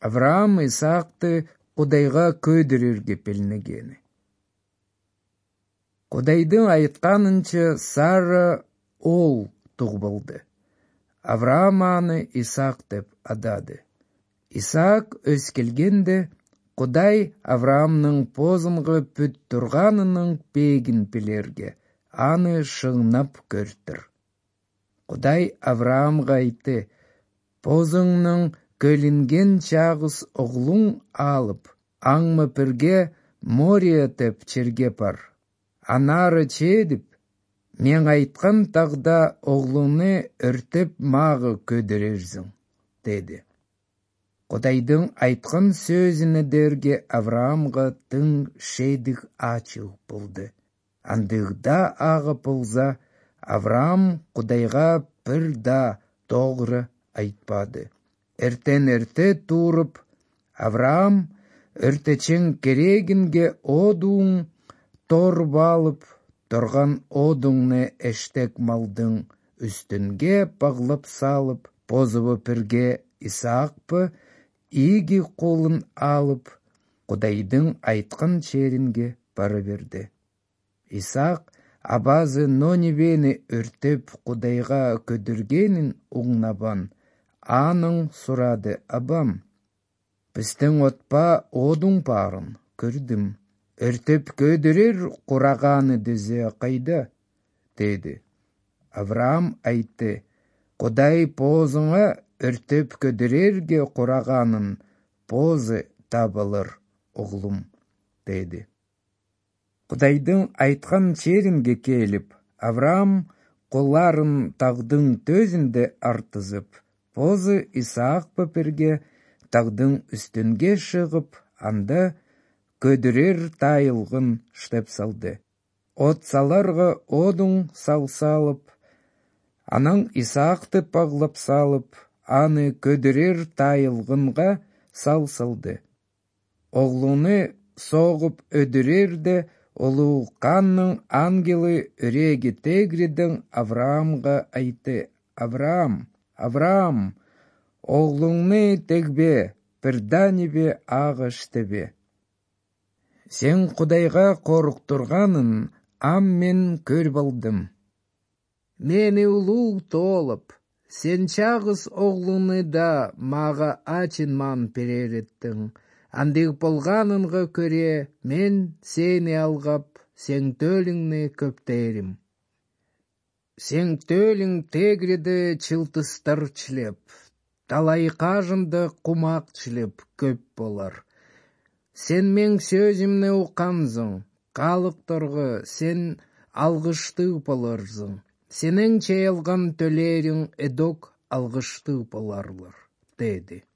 Авраам Исаакты Кудайга көйдірерге пелнегені. Кудайдың айтқанынча Сара ол туғбылды. Авраам аны Исаак деп адады. Исаак өскелгенде Кудай Авраамның позынғы бүт тұрғанының пегін пелерге, аны шыңнап көртір. Кудай Авраамға айты, позыңның көлінген чағыз оғлың алып, аңмы пірге Мория теп черге пар. Анары чедіп, мен айтқан тағда оғлыны өртеп мағы көдірерзің, деді. Кудайдың айтқан сөзіні дерге Авраамға тың шейдік ачыл болды. Андығда ағы болза, Авраам Кудайға бір да тоғры айтпады. Эрте турып, Авраам өртечен керегінге одуң торып алып, тұрған одуңны эштек малдың үстінге бағлап салып, позывы пірге Исаакпы игі қолын алып, Кудайдың айтқан черінге бары берді. Исаак абазы Нонивені өртеп Кудайға көдіргенін ұңнабан, аның сұрады: абам, біздің отпа одың барын көрдім, өртеп көдірер құрағаны дізе қайда, деді. Авраам айтты: Кудай позыңа өртеп көдірерге құрағанын позы табылыр, оғлым, деді. Кудайдың айтқан черінге келіп, Авраам қоларын тағдың төзінде артызып, позы Исаак пөперге тағдың үстінге шығып, анда көдірер тайылғын штеп салды. От саларға одың салып, анан Исаакты пағлап салып, аны көдірер тайылғынға салды. Оғлыны соғып өдірерде, олу қанның ангелы үреге тегрідің Авраамға айты: Авраам, Авраам, оғлыңны тегбе, бірданебе ағыш тебе. Сен Кудайға қорықтырғанын мен көр балдым. Мені улу толып, сен чағыз оғлыны да маға ачынман перереттің. Андық болғанынға көре, мен сені алғап, сен төліңні көптерім. Сен төлің тегреді чылтыстар чілеп, талай қажынды құмақ чілеп көп болар. Сен мен сөзімні ұқанзың, қалықтырғы сен алғышты боларзың. Сенің чейілған төлерің эдок алғышты боларлар, деді.